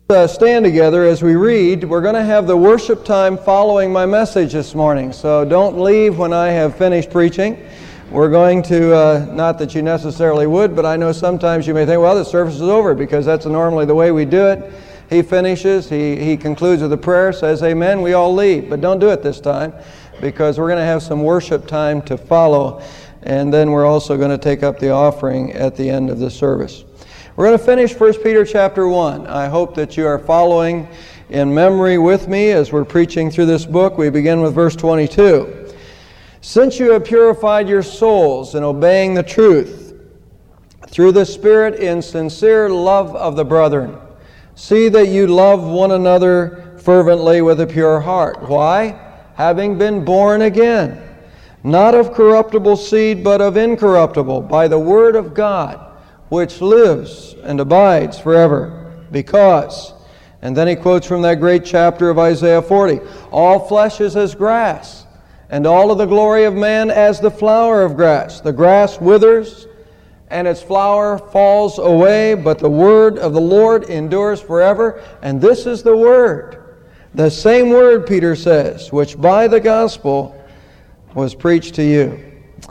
Stand together as we read. We're going to have the worship time following my message this morning, so don't leave when I have finished preaching. We're going to, not that you necessarily would, but I know sometimes you may think, well, the service is over, because that's normally the way we do it. He finishes, he concludes with a prayer, says amen, we all leave. But don't do it this time, because we're going to have some worship time to follow, and then we're also going to take up the offering at the end of the service. We're going to finish 1 Peter chapter 1. I hope that you are following in memory with me as we're preaching through this book. We begin with verse 22. Since you have purified your souls in obeying the truth, through the Spirit in sincere love of the brethren, see that you love one another fervently with a pure heart. Why? Having been born again, not of corruptible seed, but of incorruptible, by the word of God, which lives and abides forever. Because, and then he quotes from that great chapter of Isaiah 40, all flesh is as grass, and all of the glory of man as the flower of grass. The grass withers, and its flower falls away, but the word of the Lord endures forever. And this is the word, the same word, Peter says, which by the gospel was preached to you.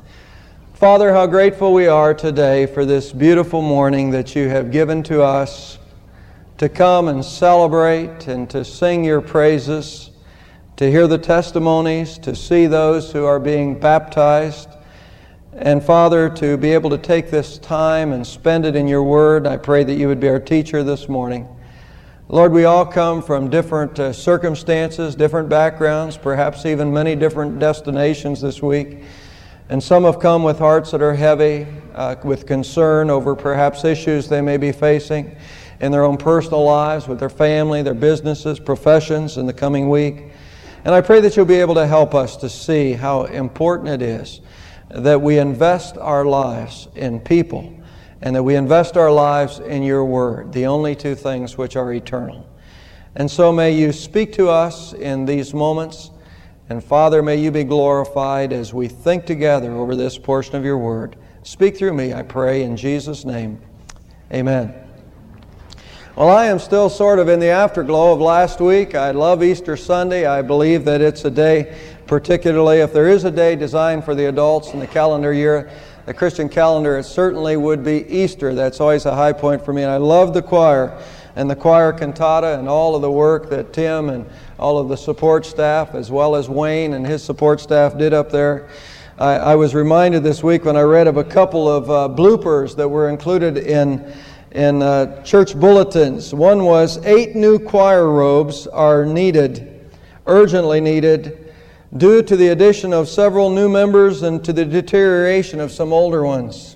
Father, how grateful we are today for this beautiful morning that you have given to us to come and celebrate and to sing your praises, to hear the testimonies, to see those who are being baptized, and Father, to be able to take this time and spend it in your word. I pray that you would be our teacher this morning. Lord, we all come from different circumstances, different backgrounds, perhaps even many different destinations this week. And some have come with hearts that are heavy, with concern over perhaps issues they may be facing in their own personal lives, with their family, their businesses, professions in the coming week. And I pray that you'll be able to help us to see how important it is that we invest our lives in people and that we invest our lives in your word, the only two things which are eternal. And so may you speak to us in these moments. And Father, may you be glorified as we think together over this portion of your word. Speak through me, I pray, in Jesus' name. Amen. Well, I am still sort of in the afterglow of last week. I love Easter Sunday. I believe that it's a day, particularly if there is a day designed for the adults in the calendar year, the Christian calendar, it certainly would be Easter. That's always a high point for me. And I love the choir and the choir cantata and all of the work that Tim and all of the support staff, as well as Wayne and his support staff, did up there. I was reminded this week when I read of a couple of bloopers that were included in church bulletins. One was 8 new choir robes are needed, urgently needed, due to the addition of several new members and to the deterioration of some older ones.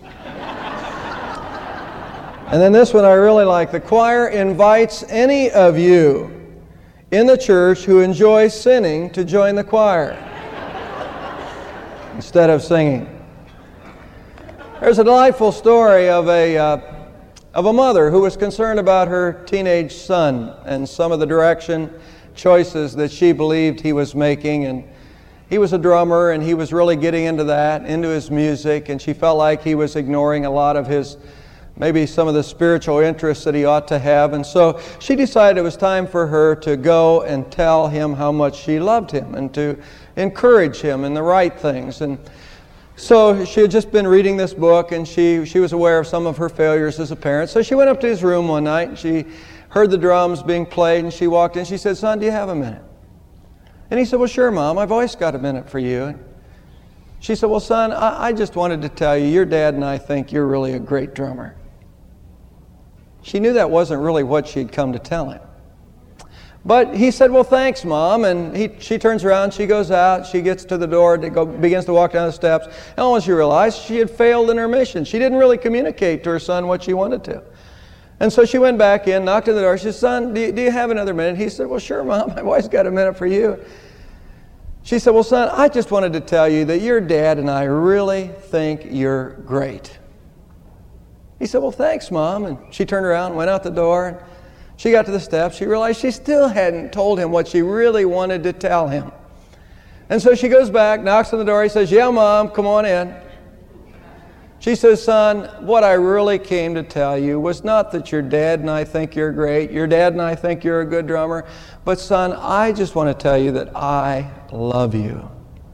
And then this one I really like. The choir invites any of you in the church who enjoy sinning to join the choir instead of singing. There's a delightful story of a mother who was concerned about her teenage son and some of the direction choices that she believed he was making. And he was a drummer, and he was really getting into that, into his music, and she felt like he was ignoring a lot of his, maybe some of the spiritual interests that he ought to have. And so she decided it was time for her to go and tell him how much she loved him and to encourage him in the right things. And so she had just been reading this book, and she was aware of some of her failures as a parent. So she went up to his room one night, and she heard the drums being played, and she walked in. She said, "Son, do you have a minute?" And he said, "Well, sure, Mom, I've always got a minute for you." She said, "Well, son, I just wanted to tell you, your dad and I think you're really a great drummer." She knew that wasn't really what she'd come to tell him. But he said, "Well, thanks, Mom." And she turns around, she goes out, she gets to the door, begins to walk down the steps. And all she realized, she had failed in her mission. She didn't really communicate to her son what she wanted to. And so she went back in, knocked on the door. She said, "Son, do you have another minute?" He said, "Well, sure, Mom, I've always got a minute for you." She said, "Well, son, I just wanted to tell you that your dad and I really think you're great." He said, "Well, thanks, Mom." And she turned around, went out the door, and she got to the steps. She realized she still hadn't told him what she really wanted to tell him. And so she goes back, knocks on the door. He says, "Yeah, Mom, come on in." She says, son, what I really came to tell you was not that your dad and I think you're great, your dad and I think you're a good drummer, but son, I just want to tell you that I love you.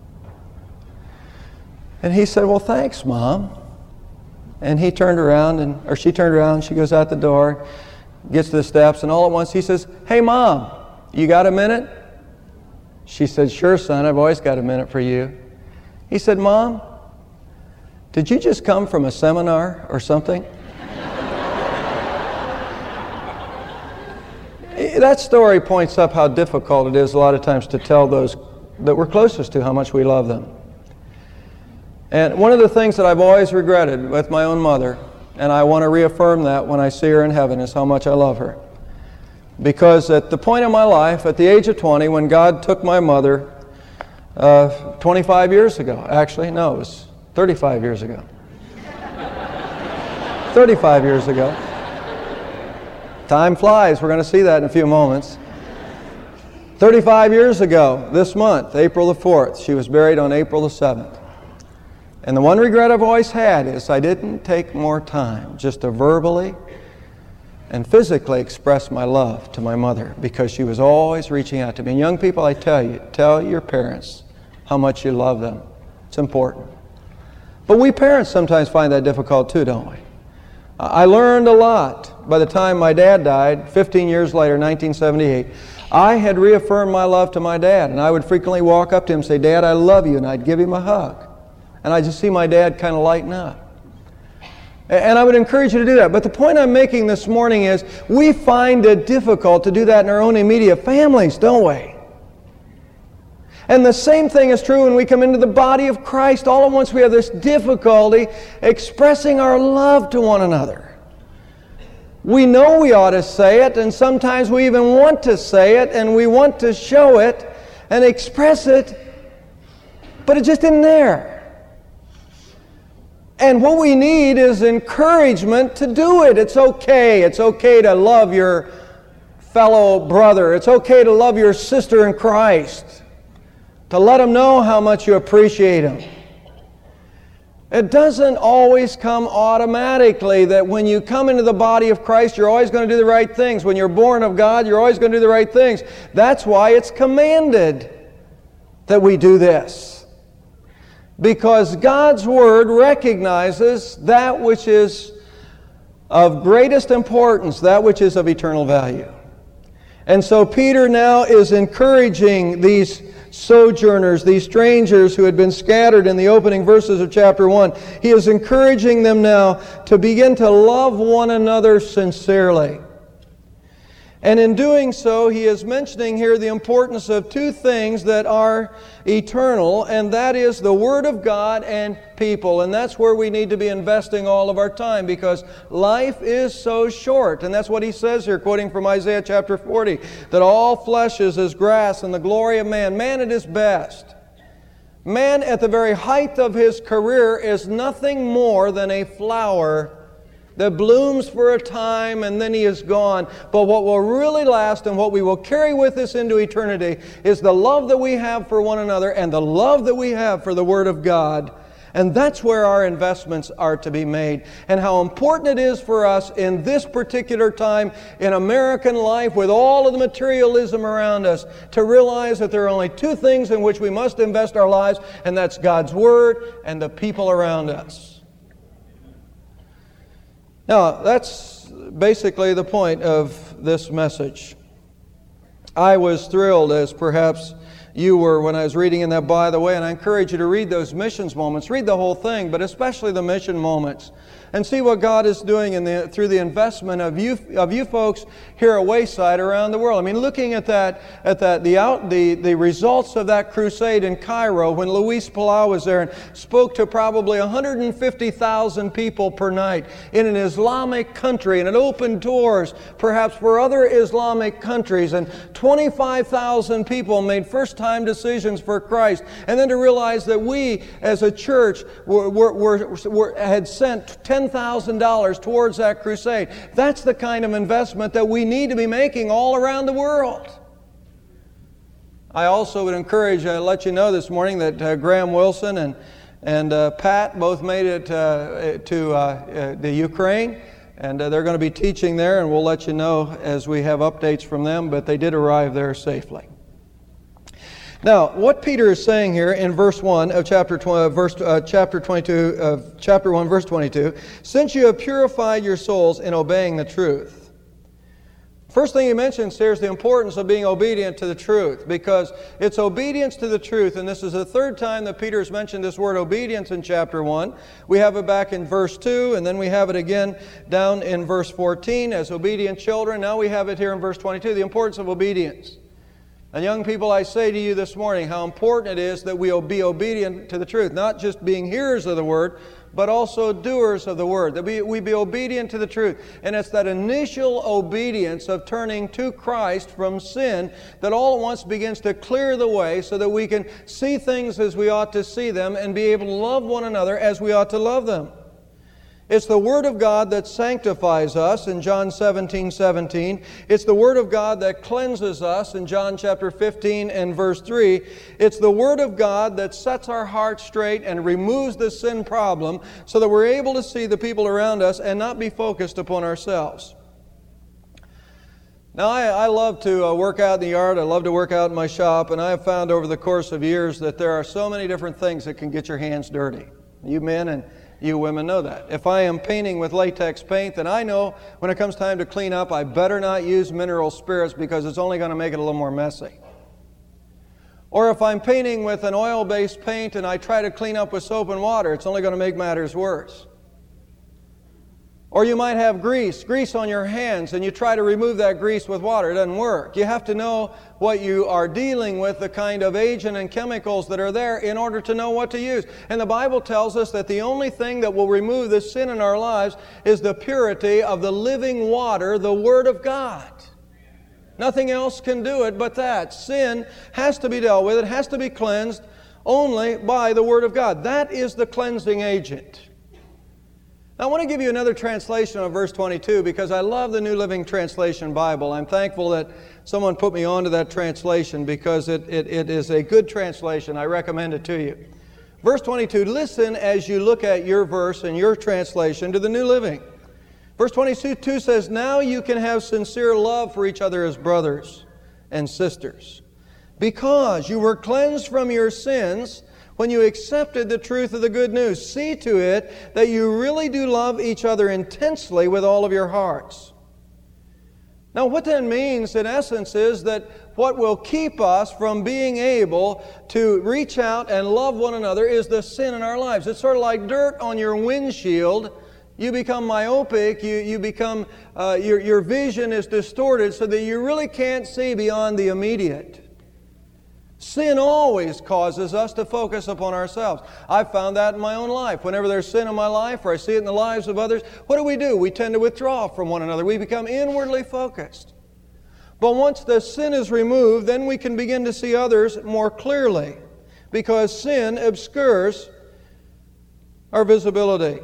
And he said, well, thanks, Mom. And he turned around, or she turned around, she goes out the door, gets to the steps, and all at once he says, hey, Mom, you got a minute? She said, sure, son, I've always got a minute for you. He said, Mom, did you just come from a seminar or something? That story points up how difficult it is a lot of times to tell those that we're closest to how much we love them. And one of the things that I've always regretted with my own mother, and I want to reaffirm that when I see her in heaven, is how much I love her. Because at the point in my life, at the age of 20, when God took my mother 25 years ago, actually, no, it was 35 years ago. 35 years ago. Time flies. We're going to see that in a few moments. 35 years ago, this month, April the 4th, she was buried on April the 7th. And the one regret I've always had is I didn't take more time just to verbally and physically express my love to my mother, because she was always reaching out to me. And young people, I tell you, tell your parents how much you love them. It's important. But we parents sometimes find that difficult too, don't we? I learned a lot by the time my dad died, 15 years later, 1978. I had reaffirmed my love to my dad, and I would frequently walk up to him and say, Dad, I love you, and I'd give him a hug. And I just see my dad kind of lighten up. And I would encourage you to do that. But the point I'm making this morning is we find it difficult to do that in our own immediate families, don't we? And the same thing is true when we come into the body of Christ. All at once we have this difficulty expressing our love to one another. We know we ought to say it, and sometimes we even want to say it, and we want to show it and express it, but it just isn't there. And what we need is encouragement to do it. It's okay. It's okay to love your fellow brother. It's okay to love your sister in Christ. To let them know how much you appreciate them. It doesn't always come automatically that when you come into the body of Christ, you're always going to do the right things. When you're born of God, you're always going to do the right things. That's why it's commanded that we do this. Because God's Word recognizes that which is of greatest importance, that which is of eternal value. And so Peter now is encouraging these sojourners, these strangers who had been scattered in the opening verses of chapter 1. He is encouraging them now to begin to love one another sincerely. And in doing so, he is mentioning here the importance of two things that are eternal, and that is the Word of God and people. And that's where we need to be investing all of our time, because life is so short. And that's what he says here, quoting from Isaiah chapter 40, that all flesh is as grass, and the glory of man at his best. Man at the very height of his career is nothing more than a flower that blooms for a time and then he is gone. But what will really last and what we will carry with us into eternity is the love that we have for one another and the love that we have for the Word of God. And that's where our investments are to be made. And how important it is for us in this particular time in American life, with all of the materialism around us, to realize that there are only two things in which we must invest our lives, and that's God's Word and the people around us. Now, that's basically the point of this message. I was thrilled, as perhaps you were when I was reading in that By the Way, and I encourage you to read those missions moments. Read the whole thing, but especially the mission moments, and see what God is doing through the investment of you folks here at Wayside around the world. I mean, looking at the results of that crusade in Cairo when Luis Palau was there and spoke to probably 150,000 people per night in an Islamic country, and it opened doors perhaps for other Islamic countries, and 25,000 people made first-time decisions for Christ. And then to realize that we as a church had sent $10,000 towards that crusade. That's the kind of investment that we need to be making all around the world. I also would encourage, let you know this morning that Graham Wilson and Pat both made it to the Ukraine, and they're going to be teaching there, and we'll let you know as we have updates from them, but they did arrive there safely. Now, what Peter is saying here in verse 1 of chapter 1, verse 22, since you have purified your souls in obeying the truth. First thing he mentions here is the importance of being obedient to the truth, because it's obedience to the truth, and this is the third time that Peter has mentioned this word obedience in chapter 1. We have it back in verse 2, and then we have it again down in verse 14 as obedient children. Now we have it here in verse 22, the importance of obedience. And young people, I say to you this morning how important it is that we be obedient to the truth, not just being hearers of the Word, but also doers of the Word, that we be obedient to the truth. And it's that initial obedience of turning to Christ from sin that all at once begins to clear the way so that we can see things as we ought to see them and be able to love one another as we ought to love them. It's the Word of God that sanctifies us in John 17:17. It's the Word of God that cleanses us in John chapter 15 and verse 3. It's the Word of God that sets our hearts straight and removes the sin problem so that we're able to see the people around us and not be focused upon ourselves. Now, I love to work out in the yard. I love to work out in my shop, and I have found over the course of years that there are so many different things that can get your hands dirty. You men and you women know that. If I am painting with latex paint, then I know when it comes time to clean up, I better not use mineral spirits because it's only going to make it a little more messy. Or if I'm painting with an oil-based paint and I try to clean up with soap and water, it's only going to make matters worse. Or you might have grease on your hands, and you try to remove that grease with water. It doesn't work. You have to know what you are dealing with, the kind of agent and chemicals that are there in order to know what to use. And the Bible tells us that the only thing that will remove the sin in our lives is the purity of the living water, the Word of God. Nothing else can do it but that. Sin has to be dealt with. It has to be cleansed only by the Word of God. That is the cleansing agent. Now, I want to give you another translation of verse 22 because I love the New Living Translation Bible. I'm thankful that someone put me onto that translation because it is a good translation. I recommend it to you. Verse 22, listen as you look at your verse and your translation to the New Living. Verse 22 says, now you can have sincere love for each other as brothers and sisters, because you were cleansed from your sins when you accepted the truth of the good news. See to it that you really do love each other intensely with all of your hearts. Now, what that means, in essence, is that what will keep us from being able to reach out and love one another is the sin in our lives. It's sort of like dirt on your windshield. You become myopic, you become, your vision is distorted so that you really can't see beyond the immediate. Sin always causes us to focus upon ourselves. I've found that in my own life. Whenever there's sin in my life or I see it in the lives of others, what do? We tend to withdraw from one another. We become inwardly focused. But once the sin is removed, then we can begin to see others more clearly, because sin obscures our visibility.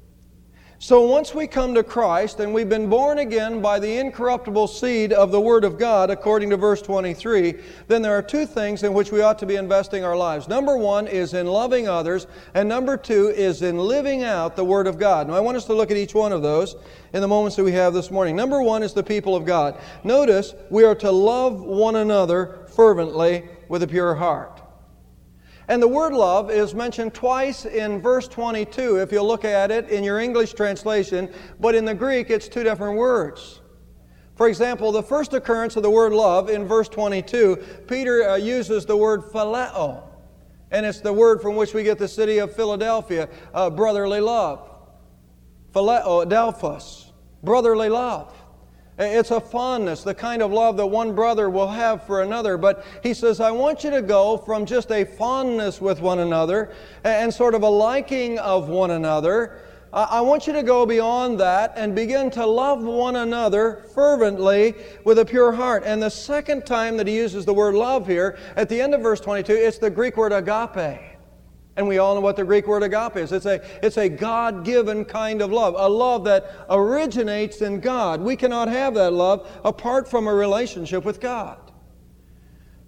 So once we come to Christ and we've been born again by the incorruptible seed of the Word of God, according to verse 23, then there are two things in which we ought to be investing our lives. Number one is in loving others, and number two is in living out the Word of God. Now I want us to look at each one of those in the moments that we have this morning. Number one is the people of God. Notice we are to love one another fervently with a pure heart. And the word love is mentioned twice in verse 22, if you'll look at it in your English translation, but in the Greek it's two different words. For example, the first occurrence of the word love in verse 22, Peter uses the word phileo, and it's the word from which we get the city of Philadelphia, brotherly love. Phileo, adelphos, brotherly love. It's a fondness, the kind of love that one brother will have for another. But he says, I want you to go from just a fondness with one another and sort of a liking of one another. I want you to go beyond that and begin to love one another fervently with a pure heart. And the second time that he uses the word love here, at the end of verse 22, it's the Greek word agape. And we all know what the Greek word agape is. It's a God-given kind of love, a love that originates in God. We cannot have that love apart from a relationship with God.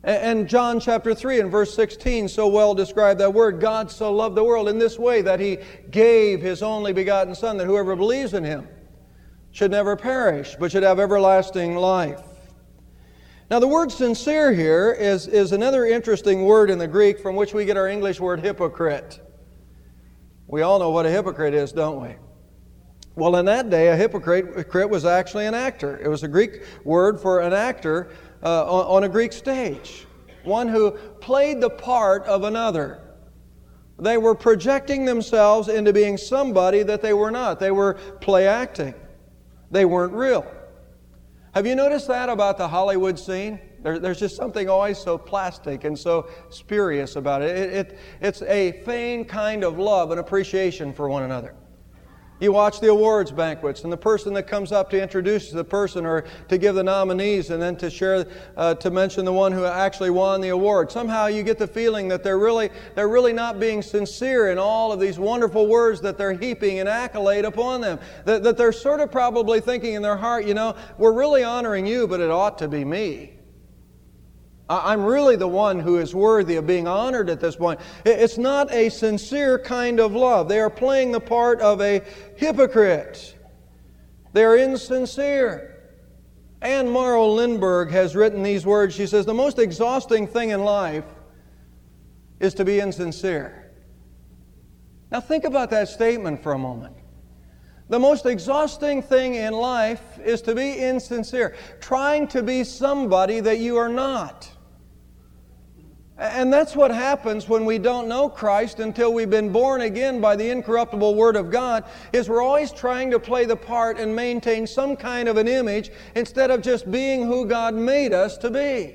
And John chapter 3 and verse 16 so well described that word. God so loved the world in this way that He gave His only begotten Son, that whoever believes in Him should never perish, but should have everlasting life. Now the word sincere here is another interesting word in the Greek from which we get our English word hypocrite. We all know what a hypocrite is, don't we? Well, in that day, a hypocrite was actually an actor. It was a Greek word for an actor on a Greek stage, one who played the part of another. They were projecting themselves into being somebody that they were not. They were play acting. They weren't real. Have you noticed that about the Hollywood scene? There's just something always so plastic and so spurious about it. It's a feigned kind of love and appreciation for one another. You watch the awards banquets, and the person that comes up to introduce the person or to give the nominees and then to share, to mention the one who actually won the award. Somehow you get the feeling that they're really not being sincere in all of these wonderful words that they're heaping an accolade upon them. That they're sort of probably thinking in their heart, we're really honoring you, but it ought to be me. I'm really the one who is worthy of being honored at this point. It's not a sincere kind of love. They are playing the part of a hypocrite. They are insincere. Anne Morrow Lindbergh has written these words. She says, the most exhausting thing in life is to be insincere. Now think about that statement for a moment. The most exhausting thing in life is to be insincere, trying to be somebody that you are not. And that's what happens when we don't know Christ until we've been born again by the incorruptible Word of God, is we're always trying to play the part and maintain some kind of an image instead of just being who God made us to be.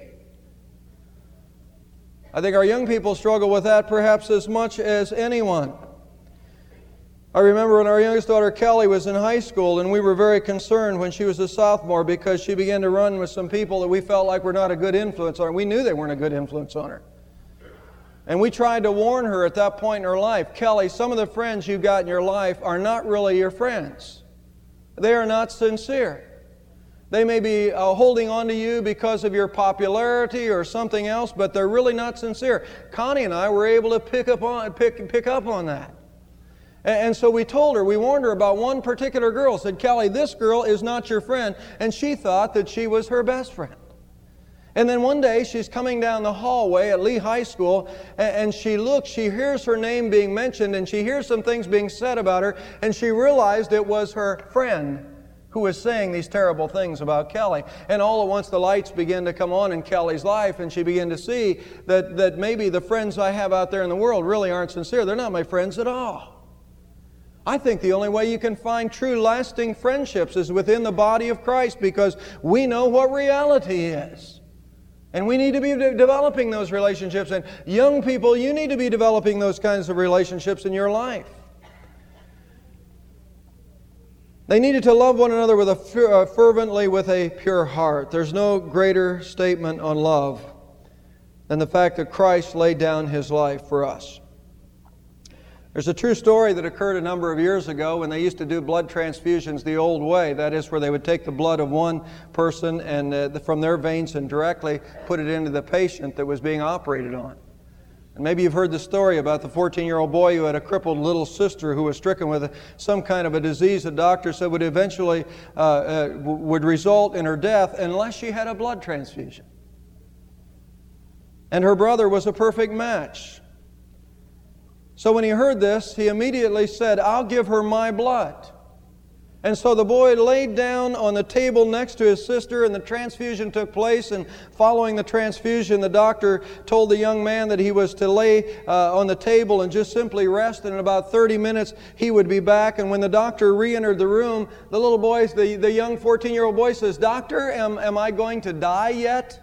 I think our young people struggle with that perhaps as much as anyone. I remember when our youngest daughter Kelly was in high school, and we were very concerned when she was a sophomore because she began to run with some people that we felt like were not a good influence on her. We knew they weren't a good influence on her. And we tried to warn her at that point in her life, Kelly, some of the friends you've got in your life are not really your friends. They are not sincere. They may be holding on to you because of your popularity or something else, but they're really not sincere. Connie and I were able to pick up on that. And so we warned her about one particular girl, said, Kelly, this girl is not your friend. And she thought that she was her best friend. And then one day she's coming down the hallway at Lee High School, and she hears her name being mentioned, and she hears some things being said about her, and she realized it was her friend who was saying these terrible things about Kelly. And all at once the lights began to come on in Kelly's life, and she began to see that maybe the friends I have out there in the world really aren't sincere. They're not my friends at all. I think the only way you can find true lasting friendships is within the body of Christ, because we know what reality is. And we need to be developing those relationships. And young people, you need to be developing those kinds of relationships in your life. They needed to love one another fervently with a pure heart. There's no greater statement on love than the fact that Christ laid down His life for us. There's a true story that occurred a number of years ago when they used to do blood transfusions the old way. That is, where they would take the blood of one person and from their veins and directly put it into the patient that was being operated on. And maybe you've heard the story about the 14-year-old boy who had a crippled little sister who was stricken with some kind of a disease the doctor said would eventually would result in her death unless she had a blood transfusion. And her brother was a perfect match. So when he heard this, he immediately said, I'll give her my blood. And so the boy laid down on the table next to his sister, and the transfusion took place. And following the transfusion, the doctor told the young man that he was to lay on the table and just simply rest. And in about 30 minutes, he would be back. And when the doctor re-entered the room, the little boy, the young 14-year-old boy says, Doctor, am I going to die yet?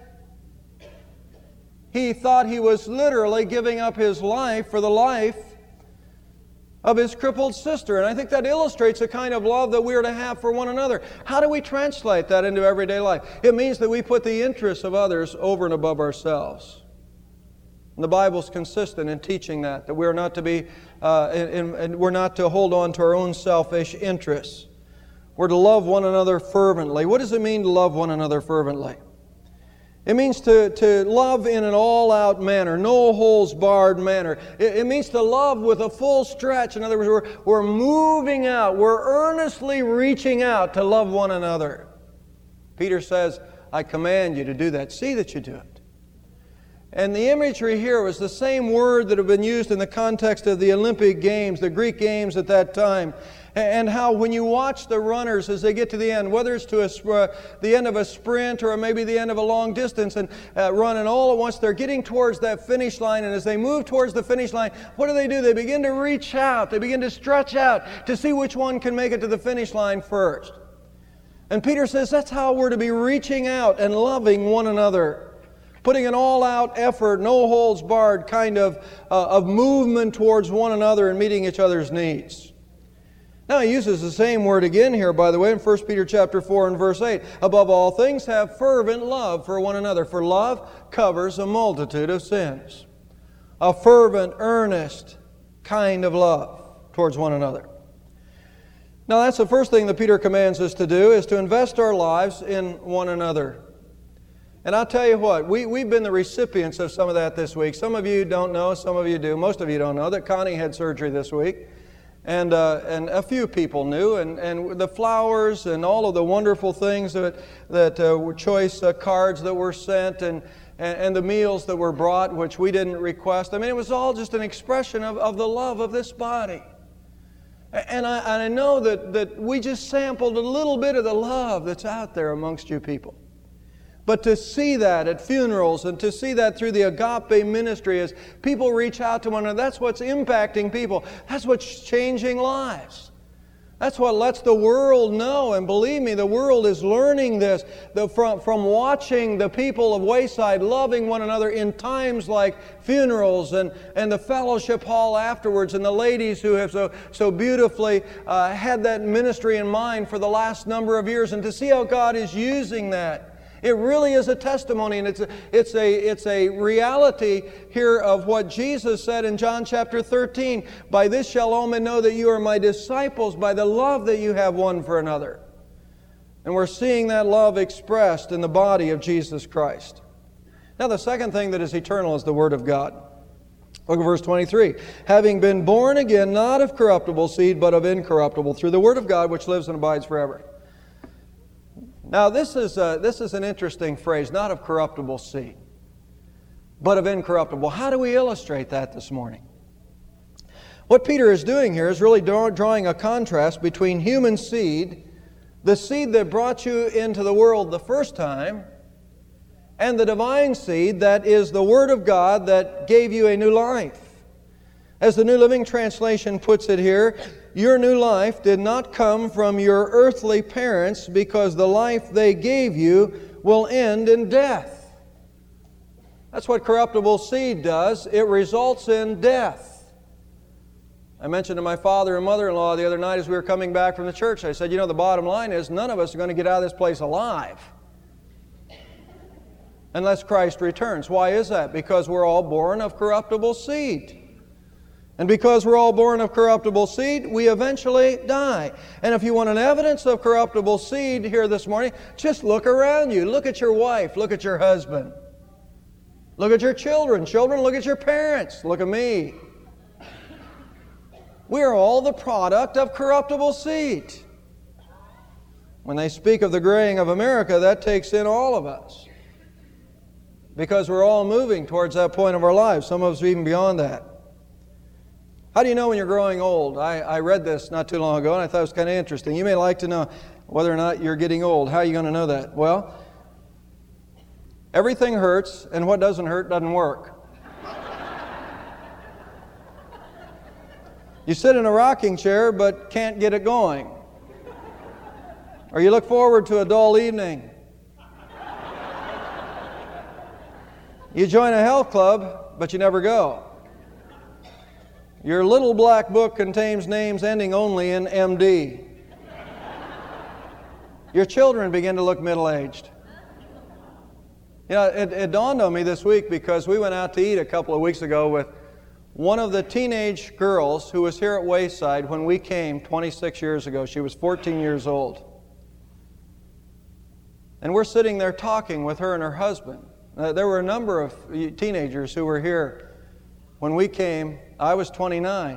He thought he was literally giving up his life for the life of his crippled sister. And I think that illustrates the kind of love that we are to have for one another. How do we translate that into everyday life? It means that we put the interests of others over and above ourselves. And the Bible's consistent in teaching that we are not to be, and we're not to hold on to our own selfish interests. We're to love one another fervently. What does it mean to love one another fervently? It means to love in an all-out manner, no holes barred manner. It means to love with a full stretch. In other words, we're moving out. We're earnestly reaching out to love one another. Peter says, I command you to do that. See that you do it. And the imagery here was the same word that had been used in the context of the Olympic Games, the Greek Games at that time. And how when you watch the runners as they get to the end, whether it's to the end of a sprint or maybe the end of a long distance and run, and all at once they're getting towards that finish line, and as they move towards the finish line, what do? They begin to reach out. They begin to stretch out to see which one can make it to the finish line first. And Peter says that's how we're to be reaching out and loving one another, putting an all-out effort, no holds barred kind of movement towards one another and meeting each other's needs. Now he uses the same word again here, by the way, in 1 Peter chapter 4 and verse 8. Above all things, have fervent love for one another, for love covers a multitude of sins. A fervent, earnest kind of love towards one another. Now that's the first thing that Peter commands us to do, is to invest our lives in one another. And I'll tell you what, we've been the recipients of some of that this week. Some of you don't know, some of you do. Most of you don't know that Connie had surgery this week. And a few people knew, and the flowers and all of the wonderful things that were choice cards that were sent, and the meals that were brought, which we didn't request. I mean, it was all just an expression of the love of this body. And I know that we just sampled a little bit of the love that's out there amongst you people. But to see that at funerals and to see that through the agape ministry as people reach out to one another, that's what's impacting people. That's what's changing lives. That's what lets the world know. And believe me, the world is learning this from watching the people of Wayside loving one another in times like funerals and the fellowship hall afterwards, and the ladies who have so beautifully had that ministry in mind for the last number of years, and to see how God is using that. It really is a testimony, and it's a reality here of what Jesus said in John chapter 13. By this shall all men know that you are my disciples, by the love that you have one for another. And we're seeing that love expressed in the body of Jesus Christ. Now the second thing that is eternal is the Word of God. Look at verse 23. Having been born again, not of corruptible seed, but of incorruptible, through the Word of God which lives and abides forever. Now, this is an interesting phrase, not of corruptible seed, but of incorruptible. How do we illustrate that this morning? What Peter is doing here is really drawing a contrast between human seed, the seed that brought you into the world the first time, and the divine seed that is the Word of God that gave you a new life. As the New Living Translation puts it here, your new life did not come from your earthly parents, because the life they gave you will end in death. That's what corruptible seed does. It results in death. I mentioned to my father and mother-in-law the other night as we were coming back from the church, I said, the bottom line is none of us are going to get out of this place alive unless Christ returns. Why is that? Because we're all born of corruptible seed. And because we're all born of corruptible seed, we eventually die. And if you want an evidence of corruptible seed here this morning, just look around you. Look at your wife. Look at your husband. Look at your children. Children, look at your parents. Look at me. We are all the product of corruptible seed. When they speak of the graying of America, that takes in all of us. Because we're all moving towards that point of our lives. Some of us are even beyond that. How do you know when you're growing old? I read this not too long ago, and I thought it was kind of interesting. You may like to know whether or not you're getting old. How are you going to know that? Well, everything hurts, and what doesn't hurt doesn't work. You sit in a rocking chair, but can't get it going. Or you look forward to a dull evening. You join a health club, but you never go. Your little black book contains names ending only in MD. Your children begin to look middle-aged. It dawned on me this week because we went out to eat a couple of weeks ago with one of the teenage girls who was here at Wayside when we came 26 years ago. She was 14 years old. And we're sitting there talking with her and her husband. There were a number of teenagers who were here when we came. I was 29,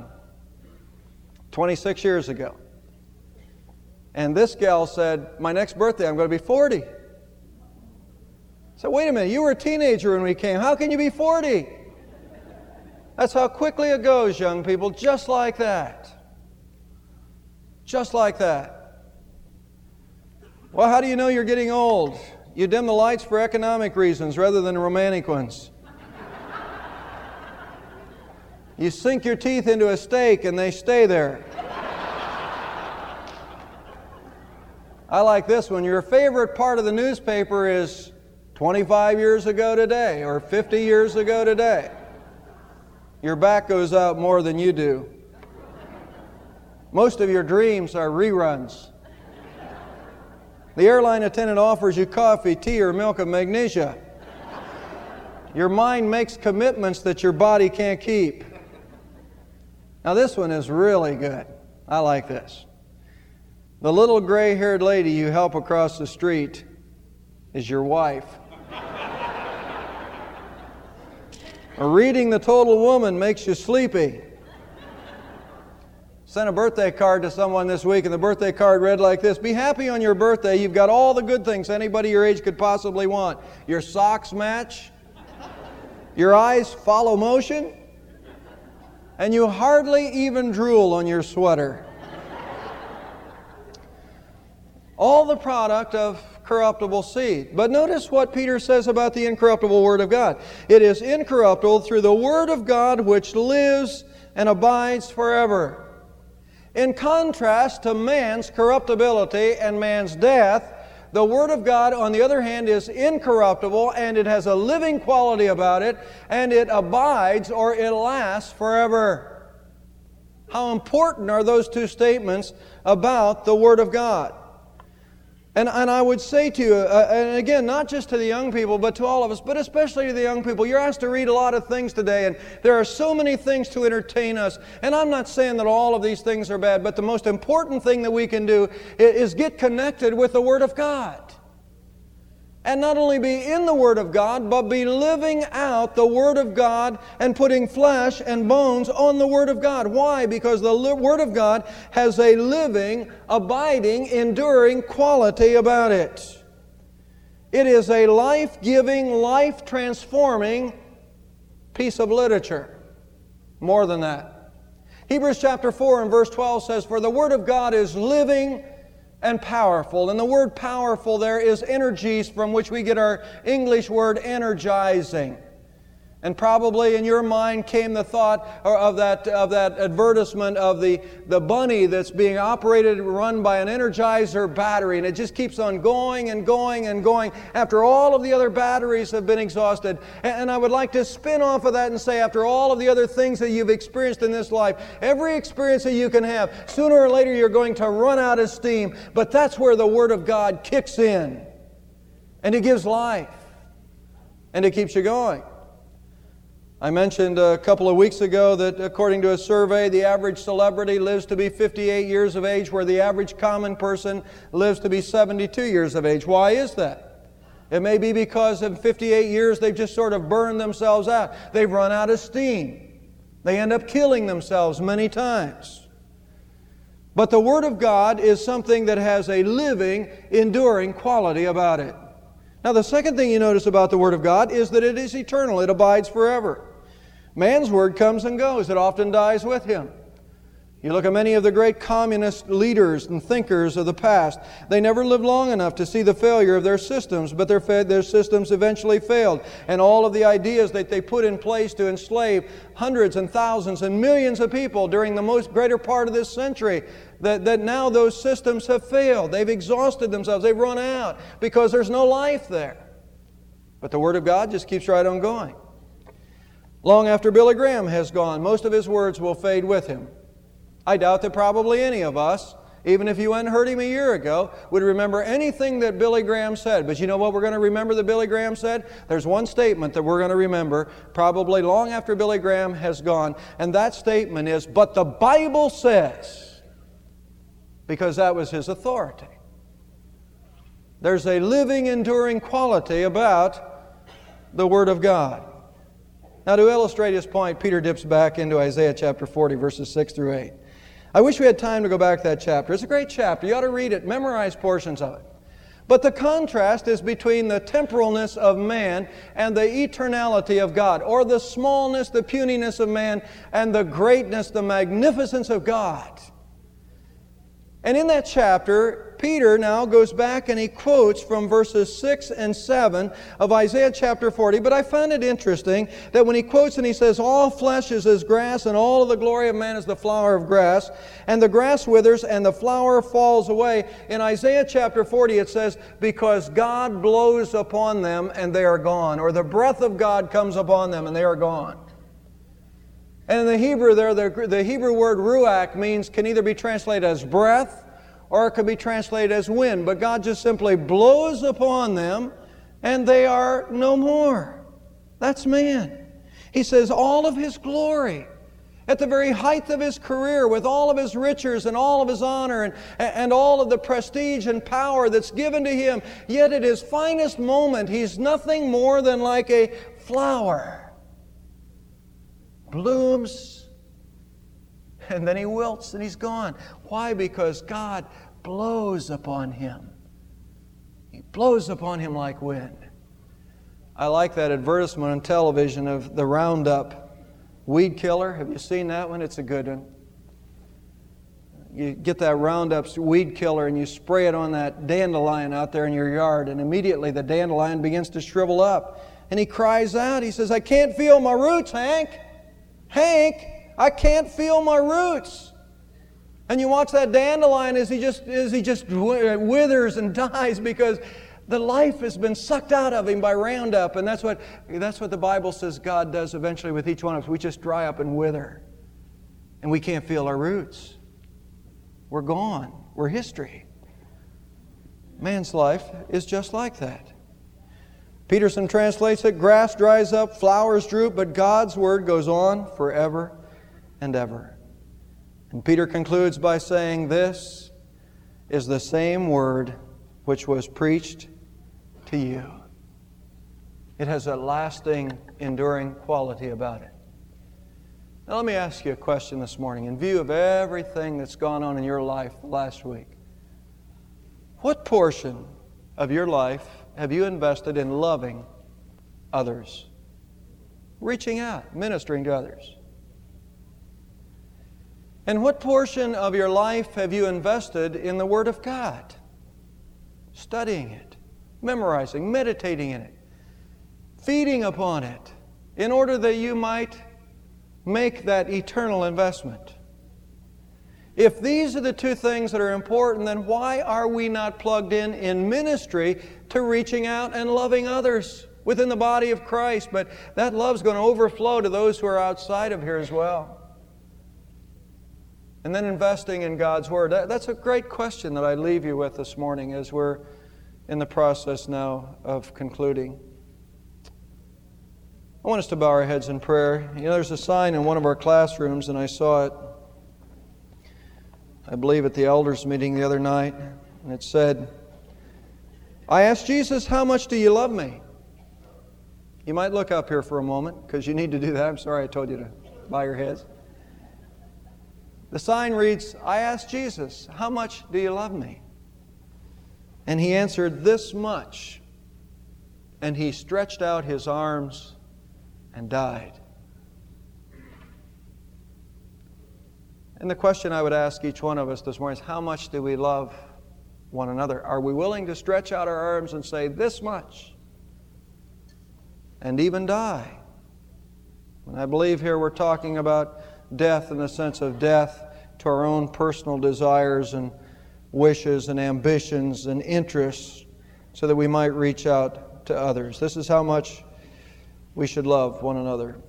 26 years ago. And this gal said, my next birthday I'm going to be 40. I said, wait a minute, you were a teenager when we came. How can you be 40? That's how quickly it goes, young people, just like that. Just like that. Well, how do you know you're getting old? You dim the lights for economic reasons rather than romantic ones. You sink your teeth into a steak and they stay there. I like this one. Your favorite part of the newspaper is 25 years ago today or 50 years ago today. Your back goes out more than you do. Most of your dreams are reruns. The airline attendant offers you coffee, tea, or milk of magnesia. Your mind makes commitments that your body can't keep. Now this one is really good. I like this. The little gray-haired lady you help across the street is your wife. Reading The Total Woman makes you sleepy. Sent a birthday card to someone this week, and the birthday card read like this: be happy on your birthday. You've got all the good things anybody your age could possibly want. Your socks match. Your eyes follow motion. And you hardly even drool on your sweater. All the product of corruptible seed. But notice what Peter says about the incorruptible Word of God. It is incorruptible through the Word of God which lives and abides forever. In contrast to man's corruptibility and man's death, the Word of God, on the other hand, is incorruptible, and it has a living quality about it, and it abides or it lasts forever. How important are those two statements about the Word of God? And I would say to you, and again, not just to the young people, but to all of us, but especially to the young people, you're asked to read a lot of things today, and there are so many things to entertain us. And I'm not saying that all of these things are bad, but the most important thing that we can do is get connected with the Word of God. And not only be in the Word of God, but be living out the Word of God and putting flesh and bones on the Word of God. Why? Because the Word of God has a living, abiding, enduring quality about it. It is a life-giving, life-transforming piece of literature. More than that. Hebrews chapter 4 and verse 12 says, for the Word of God is living and powerful. And the word powerful there is energies, from which we get our English word energizing. And probably in your mind came the thought of that advertisement of the bunny that's being operated, run by an Energizer battery, and it just keeps on going and going and going after all of the other batteries have been exhausted. And I would like to spin off of that and say, after all of the other things that you've experienced in this life, every experience that you can have, sooner or later you're going to run out of steam. But that's where the Word of God kicks in, and it gives life, and it keeps you going. I mentioned a couple of weeks ago that according to a survey, the average celebrity lives to be 58 years of age, where the average common person lives to be 72 years of age. Why is that? It may be because in 58 years they've just sort of burned themselves out. They've run out of steam. They end up killing themselves many times. But the Word of God is something that has a living, enduring quality about it. Now, the second thing you notice about the Word of God is that it is eternal. It abides forever. Man's word comes and goes. It often dies with him. You look at many of the great communist leaders and thinkers of the past. They never lived long enough to see the failure of their systems, but their systems eventually failed. And all of the ideas that they put in place to enslave hundreds and thousands and millions of people during the greater part of this century, that now those systems have failed. They've exhausted themselves. They've run out because there's no life there. But the Word of God just keeps right on going. Long after Billy Graham has gone, most of his words will fade with him. I doubt that probably any of us, even if you hadn't heard him a year ago, would remember anything that Billy Graham said. But you know what we're going to remember that Billy Graham said? There's one statement that we're going to remember probably long after Billy Graham has gone, and that statement is, but the Bible says, because that was his authority. There's a living, enduring quality about the Word of God. Now, to illustrate his point, Peter dips back into Isaiah chapter 40, verses 6 through 8. I wish we had time to go back to that chapter. It's a great chapter. You ought to read it, memorize portions of it. But the contrast is between the temporalness of man and the eternality of God, or the smallness, the puniness of man, and the greatness, the magnificence of God. And in that chapter, Peter now goes back and he quotes from verses 6 and 7 of Isaiah chapter 40. But I find it interesting that when he quotes and he says, all flesh is as grass, and all of the glory of man is the flower of grass, and the grass withers and the flower falls away. In Isaiah chapter 40 it says, because God blows upon them and they are gone, or the breath of God comes upon them and they are gone. And in the Hebrew there, the Hebrew word ruach means, can either be translated as breath or it could be translated as wind. But God just simply blows upon them and they are no more. That's man. He says all of His glory, at the very height of His career, with all of His riches and all of His honor and all of the prestige and power that's given to Him, yet at His finest moment, He's nothing more than like a flower. Blooms, and then he wilts and he's gone. Why? Because God blows upon him. He blows upon him like wind. I like that advertisement on television of the Roundup weed killer. Have you seen that one? It's a good one. You get that Roundup weed killer and you spray it on that dandelion out there in your yard, and immediately the dandelion begins to shrivel up. And he cries out, he says, I can't feel my roots, Hank. Hank, I can't feel my roots. And you watch that dandelion as he just withers and dies because the life has been sucked out of him by Roundup. And that's what the Bible says God does eventually with each one of us. We just dry up and wither. And we can't feel our roots. We're gone. We're history. Man's life is just like that. Peterson translates it, grass dries up, flowers droop, but God's Word goes on forever and ever. And Peter concludes by saying, this is the same Word which was preached to you. It has a lasting, enduring quality about it. Now let me ask you a question this morning. In view of everything that's gone on in your life last week, what portion of your life have you invested in loving others? Reaching out, ministering to others. And what portion of your life have you invested in the Word of God? Studying it, memorizing, meditating in it, feeding upon it, in order that you might make that eternal investment. If these are the two things that are important, then why are we not plugged in ministry to reaching out and loving others within the body of Christ? But that love's going to overflow to those who are outside of here as well. And then investing in God's Word. That's a great question that I leave you with this morning as we're in the process now of concluding. I want us to bow our heads in prayer. You know, there's a sign in one of our classrooms, and I saw it, I believe, at the elders' meeting the other night, and it said, I asked Jesus, how much do you love me? You might look up here for a moment, because you need to do that. I'm sorry I told you to bow your heads. The sign reads, I asked Jesus, how much do you love me? And he answered, this much. And he stretched out his arms and died. And the question I would ask each one of us this morning is, how much do we love one another? Are we willing to stretch out our arms and say, this much? And even die? And I believe here we're talking about death in the sense of death to our own personal desires and wishes and ambitions and interests so that we might reach out to others. This is how much we should love one another.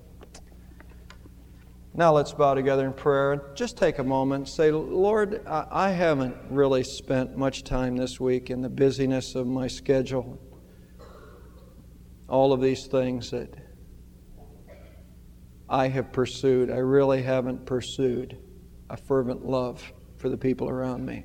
Now let's bow together in prayer. Just take a moment. Say, Lord, I haven't really spent much time this week in the busyness of my schedule. All of these things that I have pursued, I really haven't pursued a fervent love for the people around me.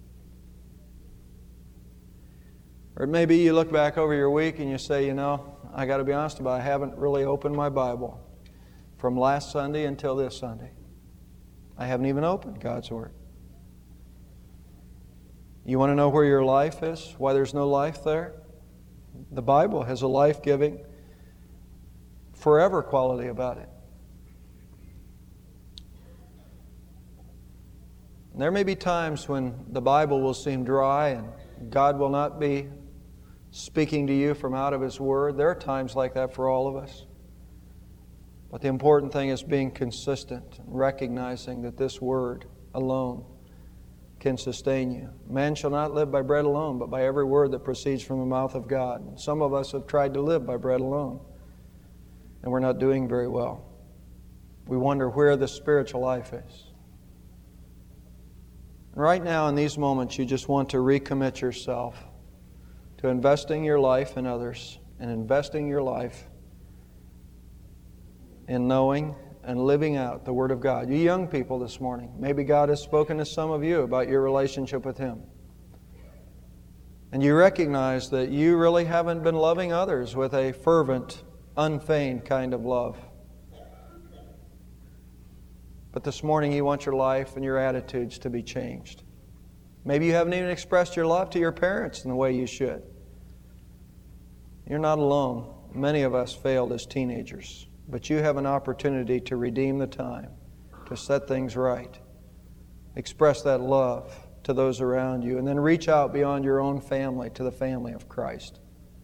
Or maybe you look back over your week and you say, you know, I got to be honest about it, I haven't really opened my Bible from last Sunday until this Sunday. I haven't even opened God's Word. You want to know where your life is? Why there's no life there? The Bible has a life-giving, forever quality about it. There may be times when the Bible will seem dry and God will not be speaking to you from out of His Word. There are times like that for all of us. But the important thing is being consistent and recognizing that this Word alone can sustain you. Man shall not live by bread alone, but by every word that proceeds from the mouth of God. And some of us have tried to live by bread alone, and we're not doing very well. We wonder where the spiritual life is. And right now, in these moments, you just want to recommit yourself to investing your life in others and investing your life in knowing and living out the Word of God. You young people this morning, maybe God has spoken to some of you about your relationship with Him. And you recognize that you really haven't been loving others with a fervent, unfeigned kind of love. But this morning you want your life and your attitudes to be changed. Maybe you haven't even expressed your love to your parents in the way you should. You're not alone. Many of us failed as teenagers. But you have an opportunity to redeem the time, to set things right. Express that love to those around you, and then reach out beyond your own family to the family of Christ.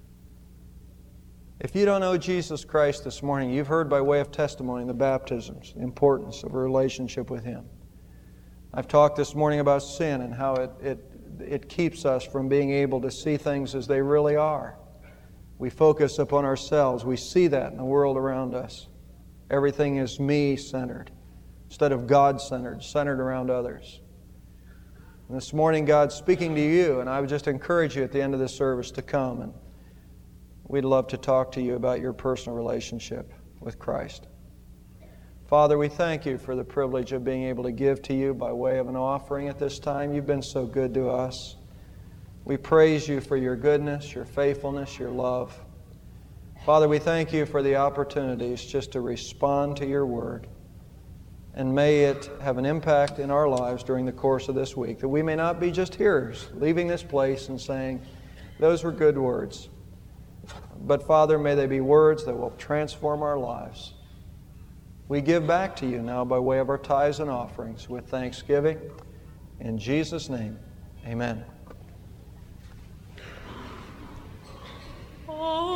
If you don't know Jesus Christ this morning, you've heard by way of testimony the baptisms, the importance of a relationship with Him. I've talked this morning about sin and how it keeps us from being able to see things as they really are. We focus upon ourselves. We see that in the world around us. Everything is me-centered instead of God-centered, centered around others. And this morning, God's speaking to you, and I would just encourage you at the end of this service to come, and we'd love to talk to you about your personal relationship with Christ. Father, we thank You for the privilege of being able to give to You by way of an offering at this time. You've been so good to us. We praise You for Your goodness, Your faithfulness, Your love. Father, we thank You for the opportunities just to respond to Your Word. And may it have an impact in our lives during the course of this week, that we may not be just hearers, leaving this place and saying, those were good words. But Father, may they be words that will transform our lives. We give back to You now by way of our tithes and offerings with thanksgiving. In Jesus' name, amen. Oh.